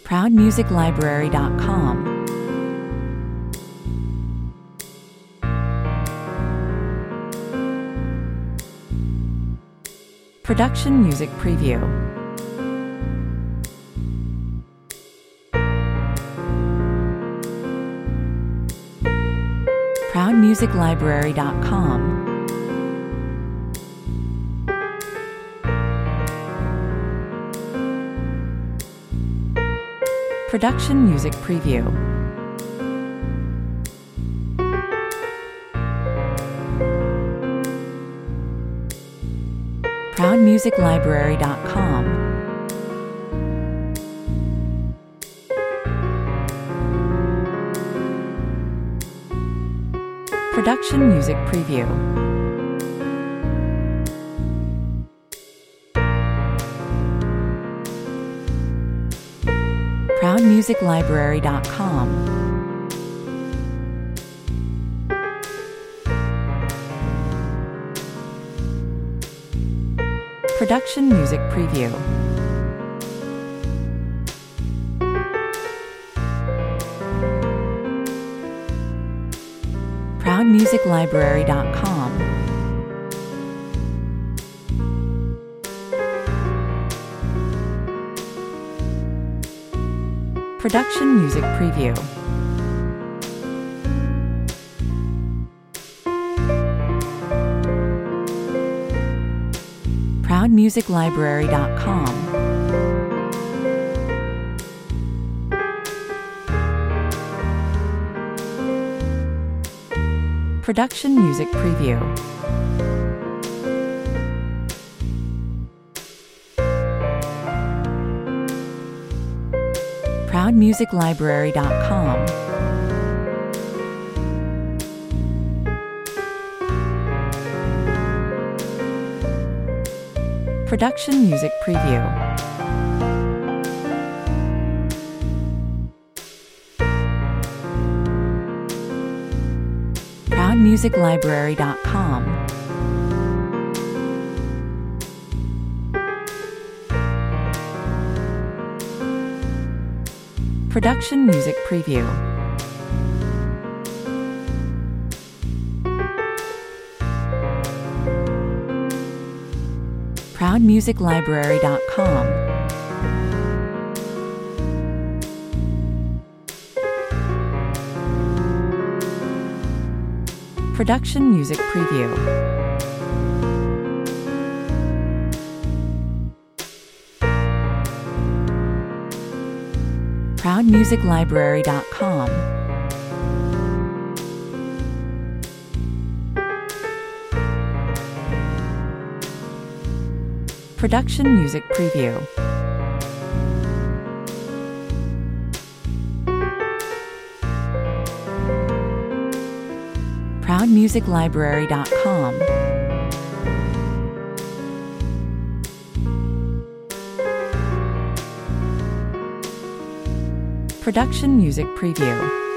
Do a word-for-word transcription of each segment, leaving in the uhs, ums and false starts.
proud music library dot com. Production Music Preview. proud music library dot com. Production Music Preview. proud music library dot com. Production Music Preview. proud music library dot com. Production Music Preview. proud music library dot com. Production Music Preview. proud music library dot com. Production Music Preview. proud music library dot com. Production Music Preview. proud music library dot com. Production Music Preview. proud music library dot com. Production Music Preview. proud music library dot com. Production Music Preview. proud music library dot com. Production Music Preview.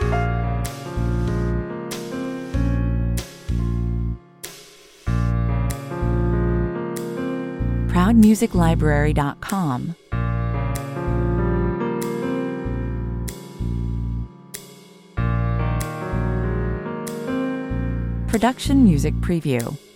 proud music library dot com. Production Music Preview.